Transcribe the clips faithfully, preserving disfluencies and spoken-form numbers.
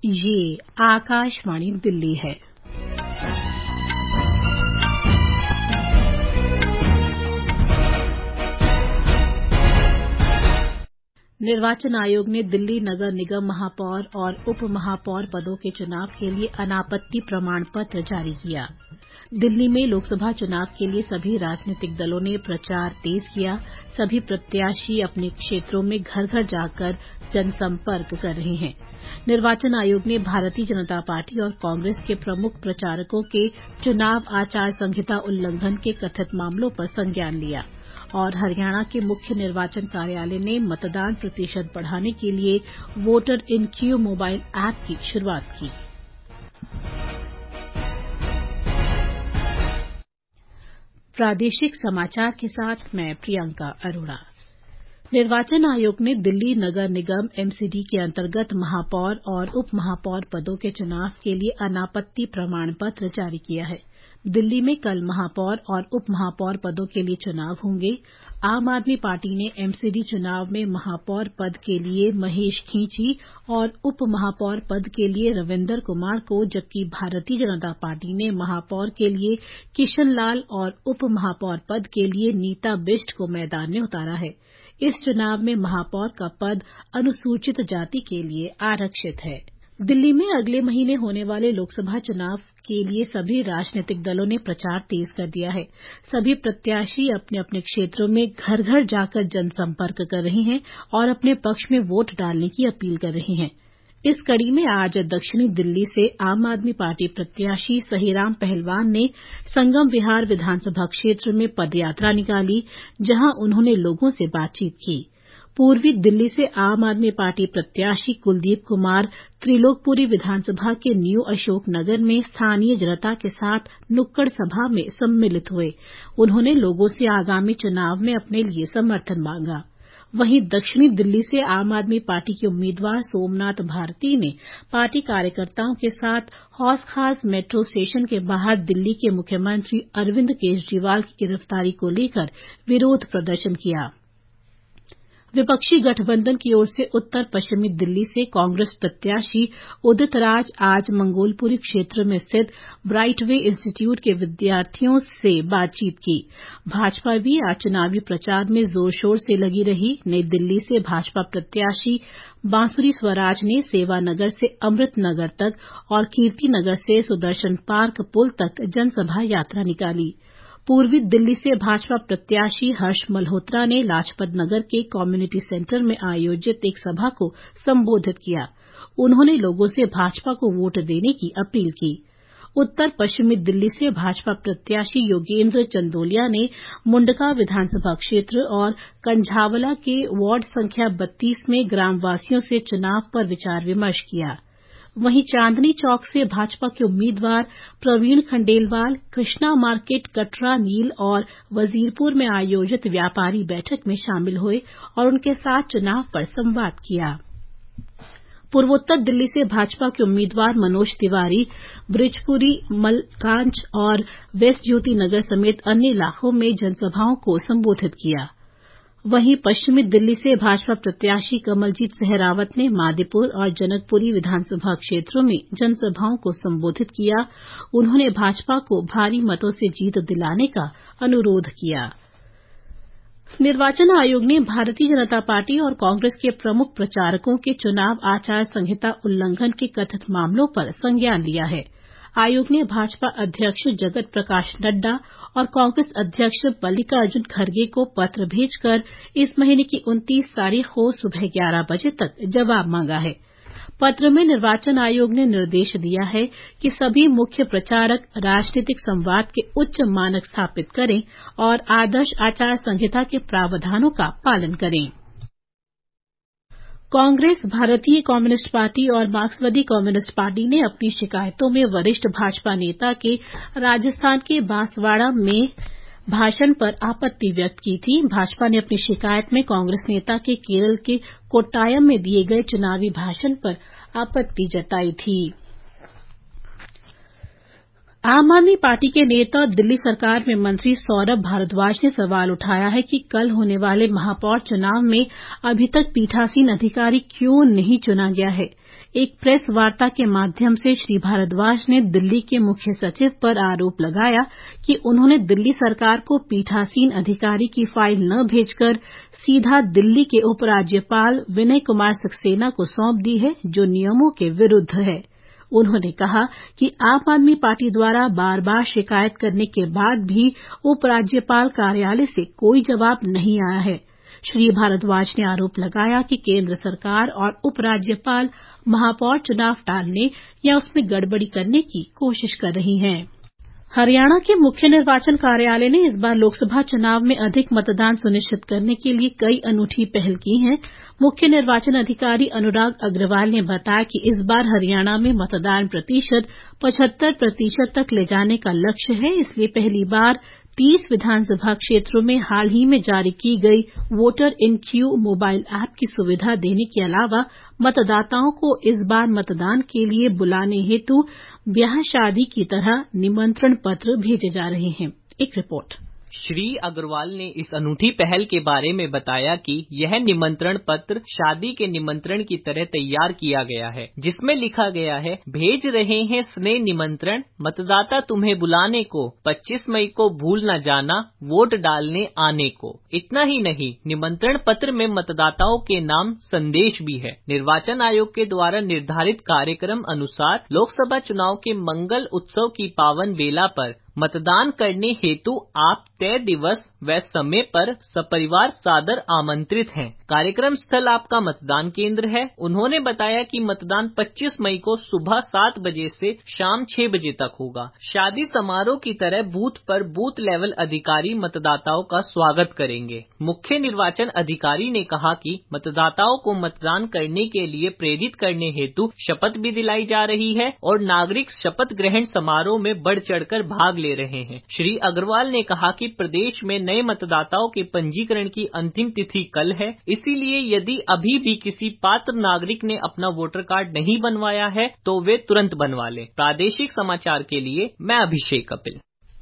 ये आकाशवाणी दिल्ली है। निर्वाचन आयोग ने दिल्ली नगर निगम महापौर और उप महापौर पदों के चुनाव के लिए अनापत्ति प्रमाण पत्र जारी किया। दिल्ली में लोकसभा चुनाव के लिए सभी राजनीतिक दलों ने प्रचार तेज किया। सभी प्रत्याशी अपने क्षेत्रों में घर घर जाकर जनसंपर्क कर रहे हैं। निर्वाचन आयोग ने भारतीय जनता पार्टी और कांग्रेस के प्रमुख प्रचारकों के चुनाव आचार संहिता उल्लंघन के कथित मामलों पर संज्ञान लिया और हरियाणा के मुख्य निर्वाचन कार्यालय ने मतदान प्रतिशत बढ़ाने के लिए voter in queue mobile app की शुरूआत की। प्रादेशिक समाचार के साथ मैं प्रियंका अरोड़ा। निर्वाचन आयोग ने दिल्ली नगर निगम एमसीडी के अंतर्गत महापौर और उप महापौर पदों के चुनाव के लिए अनापत्ति प्रमाण पत्र जारी किया है। दिल्ली में कल महापौर और उप महापौर पदों के लिए चुनाव होंगे। आम आदमी पार्टी ने एमसीडी चुनाव में महापौर पद के लिए महेश खींची और उप महापौर पद के लिए रविंदर कुमार को, जबकि भारतीय जनता पार्टी ने महापौर के लिए किशन लाल और उप महापौर पद के लिए नीता बिष्ट को मैदान में उतारा है। इस चुनाव में महापौर का पद अनुसूचित जाति के लिए आरक्षित है। दिल्ली में अगले महीने होने वाले लोकसभा चुनाव के लिए सभी राजनीतिक दलों ने प्रचार तेज कर दिया है। सभी प्रत्याशी अपने अपने क्षेत्रों में घर घर जाकर जनसंपर्क कर रहे हैं और अपने पक्ष में वोट डालने की अपील कर रहे हैं। इस कड़ी में आज दक्षिणी दिल्ली से आम आदमी पार्टी प्रत्याशी सहीराम पहलवान ने संगम विहार विधानसभा क्षेत्र में पदयात्रा निकाली, जहां उन्होंने लोगों से बातचीत की। पूर्वी दिल्ली से आम आदमी पार्टी प्रत्याशी कुलदीप कुमार त्रिलोकपुरी विधानसभा के न्यू अशोक नगर में स्थानीय जनता के साथ नुक्कड़ सभा में सम्मिलित हुए। उन्होंने लोगों से आगामी चुनाव में अपने लिए समर्थन मांगा। वहीं दक्षिणी दिल्ली से आम आदमी पार्टी के उम्मीदवार सोमनाथ भारती ने पार्टी कार्यकर्ताओं के साथ हौस खास मेट्रो स्टेशन के बाहर दिल्ली के मुख्यमंत्री अरविंद केजरीवाल की गिरफ्तारी को लेकर विरोध प्रदर्शन किया। विपक्षी गठबंधन की ओर से उत्तर पश्चिमी दिल्ली से कांग्रेस प्रत्याशी उदित राज आज मंगोलपुरी क्षेत्र में स्थित ब्राइटवे इंस्टीट्यूट के विद्यार्थियों से बातचीत की। भाजपा भी आज चुनावी प्रचार में जोर शोर से लगी रही। नई दिल्ली से भाजपा प्रत्याशी बांसुरी स्वराज ने सेवानगर से अमृत नगर तक और कीर्ति नगर से सुदर्शन पार्क पुल तक जनसभा यात्रा निकाली। पूर्वी दिल्ली से भाजपा प्रत्याशी हर्ष मल्होत्रा ने लाजपत नगर के कम्युनिटी सेंटर में आयोजित एक सभा को संबोधित किया। उन्होंने लोगों से भाजपा को वोट देने की अपील की। उत्तर पश्चिमी दिल्ली से भाजपा प्रत्याशी योगेंद्र चंदोलिया ने मुंडका विधानसभा क्षेत्र और कंझावला के वार्ड संख्या बत्तीस में ग्रामवासियों से चुनाव पर विचार विमर्श किया। वहीं चांदनी चौक से भाजपा के उम्मीदवार प्रवीण खंडेलवाल कृष्णा मार्केट, कटरा, नील और वजीरपुर में आयोजित व्यापारी बैठक में शामिल हुए और उनके साथ चुनाव पर संवाद किया। पूर्वोत्तर दिल्ली से भाजपा के उम्मीदवार मनोज तिवारी ब्रिजपुरी, मलकांच और वेस्ट ज्योति नगर समेत अन्य इलाकों में जनसभाओं को संबोधित किया। वहीं पश्चिमी दिल्ली से भाजपा प्रत्याशी कमलजीत सहरावत ने मादीपुर और जनकपुरी विधानसभा क्षेत्रों में जनसभाओं को संबोधित किया। उन्होंने भाजपा को भारी मतों से जीत दिलाने का अनुरोध किया। निर्वाचन आयोग ने भारतीय जनता पार्टी और कांग्रेस के प्रमुख प्रचारकों के चुनाव आचार संहिता उल्लंघन के कथित मामलों पर संज्ञान लिया है। आयोग ने भाजपा अध्यक्ष जगत प्रकाश नड्डा और कांग्रेस अध्यक्ष मल्लिकार्जुन खड़गे को पत्र भेजकर इस महीने की उनतीस तारीख को सुबह ग्यारह बजे तक जवाब मांगा है। पत्र में निर्वाचन आयोग ने निर्देश दिया है कि सभी मुख्य प्रचारक राजनीतिक संवाद के उच्च मानक स्थापित करें और आदर्श आचार संहिता के प्रावधानों का पालन करें। कांग्रेस, भारतीय कम्युनिस्ट पार्टी और मार्क्सवादी कम्युनिस्ट पार्टी ने अपनी शिकायतों में वरिष्ठ भाजपा नेता के राजस्थान के बांसवाड़ा में भाषण पर आपत्ति व्यक्त की थी। भाजपा ने अपनी शिकायत में कांग्रेस नेता के केरल के कोट्टायम में दिए गए चुनावी भाषण पर आपत्ति जताई थी। आम आदमी पार्टी के नेता और दिल्ली सरकार में मंत्री सौरभ भारद्वाज ने सवाल उठाया है कि कल होने वाले महापौर चुनाव में अभी तक पीठासीन अधिकारी क्यों नहीं चुना गया है। एक प्रेस वार्ता के माध्यम से श्री भारद्वाज ने दिल्ली के मुख्य सचिव पर आरोप लगाया कि उन्होंने दिल्ली सरकार को पीठासीन अधिकारी की फाइल न भेजकर सीधा दिल्ली के उपराज्यपाल विनय कुमार सक्सेना को सौंप दी है, जो नियमों के विरुद्ध है। उन्होंने कहा कि आम आदमी पार्टी द्वारा बार बार शिकायत करने के बाद भी उपराज्यपाल कार्यालय से कोई जवाब नहीं आया है। श्री भारद्वाज ने आरोप लगाया कि केंद्र सरकार और उपराज्यपाल महापौर चुनाव टालने या उसमें गड़बड़ी करने की कोशिश कर रही हैं। हरियाणा के मुख्य निर्वाचन कार्यालय ने इस बार लोकसभा चुनाव में अधिक मतदान सुनिश्चित करने के लिए कई अनूठी पहल की हैं। मुख्य निर्वाचन अधिकारी अनुराग अग्रवाल ने बताया कि इस बार हरियाणा में मतदान प्रतिशत पचहत्तर प्रतिशत तक ले जाने का लक्ष्य है, इसलिए पहली बार तीस विधानसभा क्षेत्रों में हाल ही में जारी की गई voter in queue mobile app की सुविधा देने के अलावा मतदाताओं को इस बार मतदान के लिए बुलाने हेतु ब्याह शादी की तरह निमंत्रण पत्र भेजे जा रहे हैं। एक रिपोर्ट। श्री अग्रवाल ने इस अनूठी पहल के बारे में बताया कि यह निमंत्रण पत्र शादी के निमंत्रण की तरह तैयार किया गया है, जिसमें लिखा गया है, भेज रहे हैं स्नेह निमंत्रण, मतदाता तुम्हें बुलाने को, पच्चीस मई को भूल न जाना वोट डालने आने को। इतना ही नहीं, निमंत्रण पत्र में मतदाताओं के नाम संदेश भी है। निर्वाचन आयोग के द्वारा निर्धारित कार्यक्रम अनुसार लोकसभा चुनाव के मंगल उत्सव की पावन बेला पर मतदान करने हेतु आप तय दिवस व समय पर सपरिवार सादर आमंत्रित हैं। कार्यक्रम स्थल आपका मतदान केंद्र है। उन्होंने बताया कि मतदान पच्चीस मई को सुबह सात बजे से शाम छह बजे तक होगा। शादी समारोह की तरह बूथ पर बूथ लेवल अधिकारी मतदाताओं का स्वागत करेंगे। मुख्य निर्वाचन अधिकारी ने कहा कि मतदाताओं को मतदान करने के लिए प्रेरित करने हेतु शपथ भी दिलाई जा रही है और नागरिक शपथ ग्रहण समारोह में बढ़ चढ़कर भाग ले रहे हैं। श्री अग्रवाल ने कहा कि प्रदेश में नए मतदाताओं के पंजीकरण की अंतिम तिथि कल है, इसीलिए यदि अभी भी किसी पात्र नागरिक ने अपना वोटर कार्ड नहीं बनवाया है तो वे तुरंत बनवा लें। प्रादेशिक समाचार के लिए मैं अभिषेक कपिल।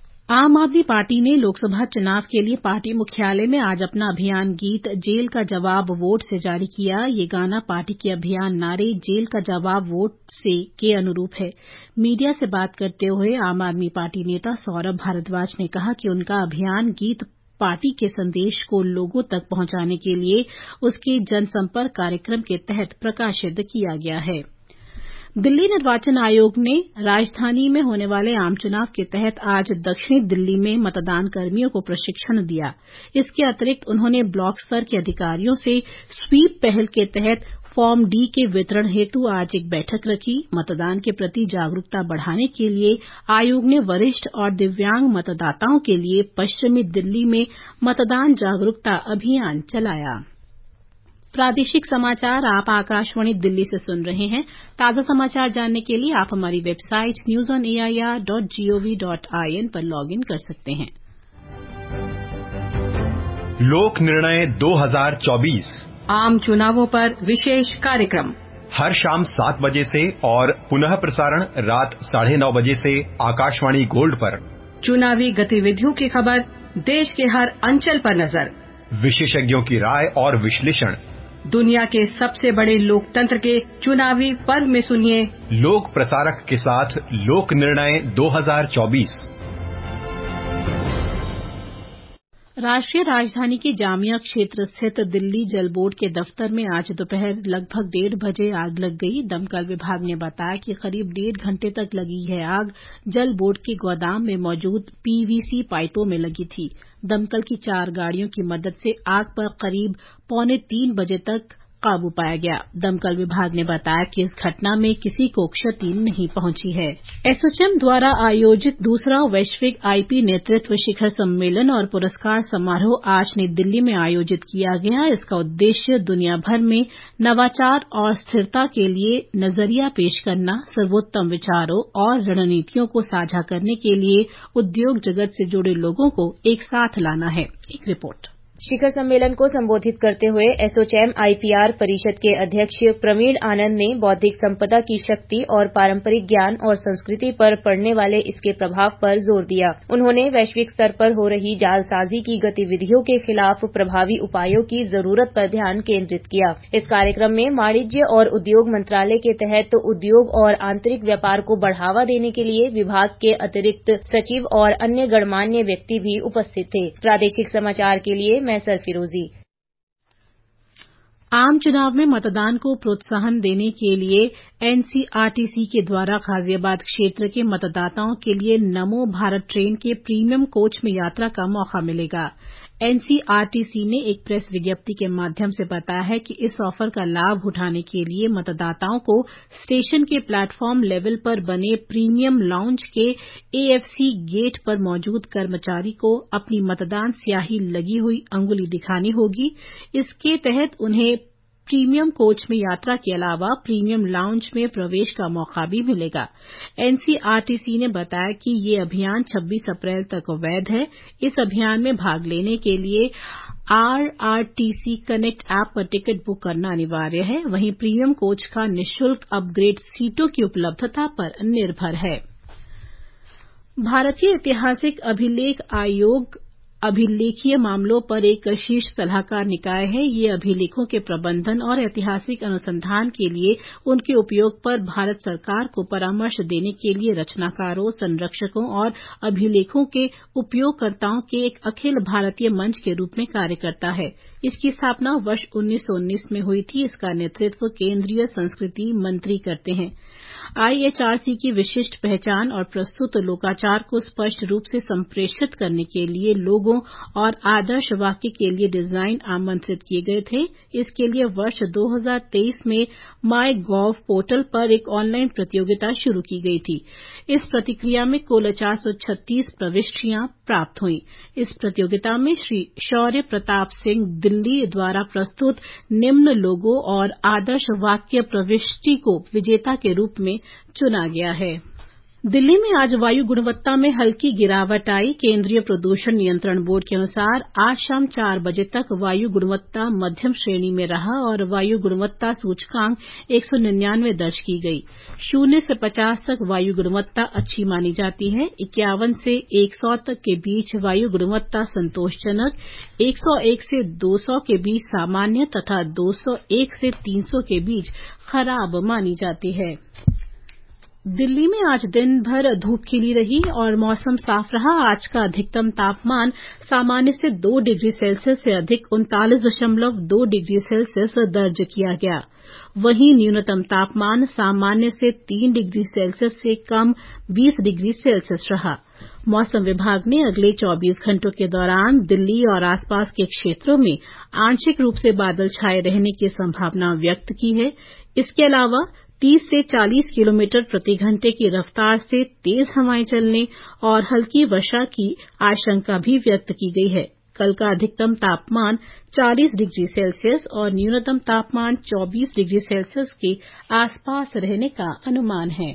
आम आदमी पार्टी ने लोकसभा चुनाव के लिए पार्टी मुख्यालय में आज अपना अभियान गीत जेल का जवाब वोट से जारी किया। ये गाना पार्टी के अभियान नारे जेल का जवाब वोट से के अनुरूप है। मीडिया से बात करते हुए आम आदमी पार्टी नेता सौरभ भारद्वाज ने कहा कि उनका अभियान गीत पार्टी के संदेश को लोगों तक पहुंचाने के लिए उसके जनसंपर्क कार्यक्रम के तहत प्रकाशित किया गया है। दिल्ली निर्वाचन आयोग ने राजधानी में होने वाले आम चुनाव के तहत आज दक्षिणी दिल्ली में मतदान कर्मियों को प्रशिक्षण दिया। इसके अतिरिक्त उन्होंने ब्लॉक स्तर के अधिकारियों से स्वीप पहल के तहत फॉर्म डी के वितरण हेतु आज एक बैठक रखी। मतदान के प्रति जागरूकता बढ़ाने के लिए आयोग ने वरिष्ठ और दिव्यांग मतदाताओं के लिए पश्चिमी दिल्ली में मतदान जागरूकता अभियान चलाया। प्रादेशिक समाचार आप आकाशवाणी दिल्ली से सुन रहे हैं। ताजा समाचार जानने के लिए आप हमारी website news on A I R dot G O V dot I N पर लॉग इन कर सकते हैं। लोक निर्णय दो हज़ार चौबीस आम चुनावों पर विशेष कार्यक्रम हर शाम सात बजे से और पुनः प्रसारण रात साढ़े नौ बजे से आकाशवाणी गोल्ड पर। चुनावी गतिविधियों की खबर, देश के हर अंचल पर नजर, विशेषज्ञों की राय और विश्लेषण। दुनिया के सबसे बड़े लोकतंत्र के चुनावी पर्व में सुनिए लोक प्रसारक के साथ लोक निर्णय दो हज़ार चौबीस। राष्ट्रीय राजधानी के जामिया क्षेत्र स्थित दिल्ली जल बोर्ड के दफ्तर में आज दोपहर लगभग डेढ़ बजे आग लग गई। दमकल विभाग ने बताया कि करीब डेढ़ घंटे तक लगी यह आग जल बोर्ड के गोदाम में मौजूद पी वी सी पाइपों में लगी थी। दमकल की चार गाड़ियों की मदद से आग पर करीब पौने तीन बजे तक काबू पाया गया। दमकल विभाग ने बताया कि इस घटना में किसी को क्षति नहीं पहुंची है। एसोचैम द्वारा आयोजित दूसरा वैश्विक आईपी नेतृत्व शिखर सम्मेलन और पुरस्कार समारोह आज नई दिल्ली में आयोजित किया गया। इसका उद्देश्य दुनिया भर में नवाचार और स्थिरता के लिए नजरिया पेश करना, सर्वोत्तम विचारों और रणनीतियों को साझा करने के लिए उद्योग जगत से जुड़े लोगों को एक साथ लाना है। एक रिपोर्ट। शिखर सम्मेलन को संबोधित करते हुए एसोचैम आईपीआर परिषद के अध्यक्ष प्रवीण आनंद ने बौद्धिक संपदा की शक्ति और पारंपरिक ज्ञान और संस्कृति पर पड़ने वाले इसके प्रभाव पर जोर दिया। उन्होंने वैश्विक स्तर पर हो रही जालसाजी की गतिविधियों के खिलाफ प्रभावी उपायों की जरूरत पर ध्यान केंद्रित किया। इस कार्यक्रम में वाणिज्य और उद्योग मंत्रालय के तहत उद्योग और आंतरिक व्यापार को बढ़ावा देने के लिए विभाग के अतिरिक्त सचिव और अन्य गणमान्य व्यक्ति भी उपस्थित थे। प्रादेशिक समाचार के लिए मैं सरफिरोजी। आम चुनाव में मतदान को प्रोत्साहन देने के लिए एनसीआरटीसी के द्वारा गाजियाबाद क्षेत्र के मतदाताओं के लिए नमो भारत ट्रेन के प्रीमियम कोच में यात्रा का मौका मिलेगा। एनसीआरटीसी ने एक प्रेस विज्ञप्ति के माध्यम से बताया है कि इस ऑफर का लाभ उठाने के लिए मतदाताओं को स्टेशन के प्लेटफॉर्म लेवल पर बने प्रीमियम लाउंज के एएफसी गेट पर मौजूद कर्मचारी को अपनी मतदान स्याही लगी हुई अंगुली दिखानी होगी। इसके तहत उन्हें प्रीमियम कोच में यात्रा के अलावा प्रीमियम लाउंज में प्रवेश का मौका भी मिलेगा। एनसीआरटीसी ने बताया कि ये अभियान छब्बीस अप्रैल तक वैध है। इस अभियान में भाग लेने के लिए आरआरटीसी कनेक्ट ऐप पर टिकट बुक करना अनिवार्य है। वहीं प्रीमियम कोच का निःशुल्क अपग्रेड सीटों की उपलब्धता पर निर्भर है। भारतीय ऐतिहासिक अभिलेख आयोग अभिलेखीय मामलों पर एक शीर्ष सलाहकार निकाय है। ये अभिलेखों के प्रबंधन और ऐतिहासिक अनुसंधान के लिए उनके उपयोग पर भारत सरकार को परामर्श देने के लिए रचनाकारों, संरक्षकों और अभिलेखों के उपयोगकर्ताओं के एक अखिल भारतीय मंच के रूप में कार्य करता है। इसकी स्थापना वर्ष उन्नीस सौ उन्नीस में हुई थी। इसका नेतृत्व केंद्रीय संस्कृति मंत्री करते हैं। आईएचआरसी की विशिष्ट पहचान और प्रस्तुत लोकाचार को स्पष्ट रूप से संप्रेषित करने के लिए लोगों और आदर्श वाक्य के लिए डिजाइन आमंत्रित किए गए थे। इसके लिए वर्ष दो हज़ार तेईस में माई गॉव पोर्टल पर एक ऑनलाइन प्रतियोगिता शुरू की गई थी। इस प्रतिक्रिया में कुल चार सौ छत्तीस प्रविष्टियां प्राप्त हुई। इस प्रतियोगिता में श्री शौर्य प्रताप सिंह दिल्ली द्वारा प्रस्तुत निम्न लोगों और आदर्श वाक्य प्रविष्टि को विजेता के रूप में चुना गया है। दिल्ली में आज वायु गुणवत्ता में हल्की गिरावट आई। केंद्रीय प्रदूषण नियंत्रण बोर्ड के अनुसार आज शाम चार बजे तक वायु गुणवत्ता मध्यम श्रेणी में रहा और वायु गुणवत्ता सूचकांक एक सौ निन्यानवे दर्ज की गई। शून्य से पचास तक वायु गुणवत्ता अच्छी मानी जाती है। इक्यावन से एक सौ तक के बीच वायु गुणवत्ता संतोषजनक, एक सौ एक से दो सौ के बीच सामान्य तथा दो सौ एक से तीन सौ के बीच खराब मानी जाती है। दिल्ली में आज दिन भर धूप खिली रही और मौसम साफ रहा। आज का अधिकतम तापमान सामान्य से दो डिग्री सेल्सियस से अधिक उनतालीस दशमलव दो डिग्री सेल्सियस दर्ज किया गया। वहीं न्यूनतम तापमान सामान्य से तीन डिग्री सेल्सियस से कम बीस डिग्री सेल्सियस रहा। मौसम विभाग ने अगले चौबीस घंटों के दौरान दिल्ली और आसपास के क्षेत्रों में आंशिक रूप से बादल छाए रहने की संभावना व्यक्त की है। इसके अलावा तीस से चालीस किलोमीटर प्रति घंटे की रफ्तार से तेज हवाएं चलने और हल्की वर्षा की आशंका भी व्यक्त की गई है। कल का अधिकतम तापमान चालीस डिग्री सेल्सियस और न्यूनतम तापमान चौबीस डिग्री सेल्सियस के आसपास रहने का अनुमान है।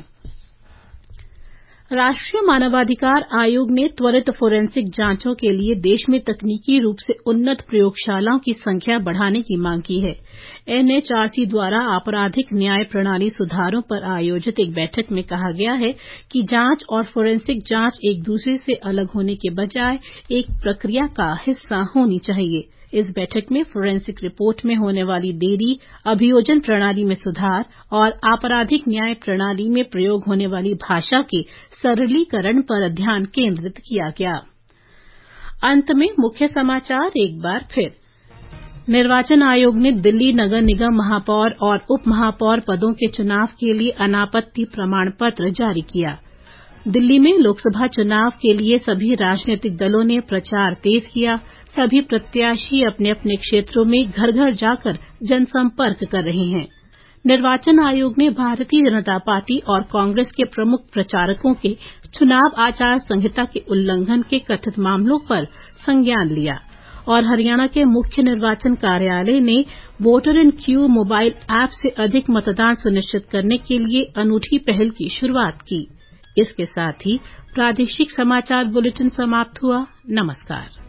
राष्ट्रीय मानवाधिकार आयोग ने त्वरित फोरेंसिक जांचों के लिए देश में तकनीकी रूप से उन्नत प्रयोगशालाओं की संख्या बढ़ाने की मांग की है। एनएचआरसी द्वारा आपराधिक न्याय प्रणाली सुधारों पर आयोजित एक बैठक में कहा गया है कि जांच और फोरेंसिक जांच एक दूसरे से अलग होने के बजाय एक प्रक्रिया का हिस्सा होनी चाहिए। इस बैठक में फोरेंसिक रिपोर्ट में होने वाली देरी, अभियोजन प्रणाली में सुधार और आपराधिक न्याय प्रणाली में प्रयोग होने वाली भाषा के सरलीकरण पर ध्यान केंद्रित किया गया। अंत में मुख्य समाचार एक बार फिर। निर्वाचन आयोग ने दिल्ली नगर निगम महापौर और उप महापौर पदों के चुनाव के लिए अनापत्ति प्रमाण पत्र जारी किया। दिल्ली में लोकसभा चुनाव के लिए सभी राजनीतिक दलों ने प्रचार तेज किया। सभी प्रत्याशी अपने अपने क्षेत्रों में घर घर जाकर जनसंपर्क कर रहे हैं। निर्वाचन आयोग ने भारतीय जनता पार्टी और कांग्रेस के प्रमुख प्रचारकों के चुनाव आचार संहिता के उल्लंघन के कथित मामलों पर संज्ञान लिया। और हरियाणा के मुख्य निर्वाचन कार्यालय ने voter in queue mobile app से अधिक मतदान सुनिश्चित करने के लिए अनूठी पहल की शुरुआत की। इसके साथ ही प्रादेशिक समाचार बुलेटिन समाप्त हुआ। नमस्कार।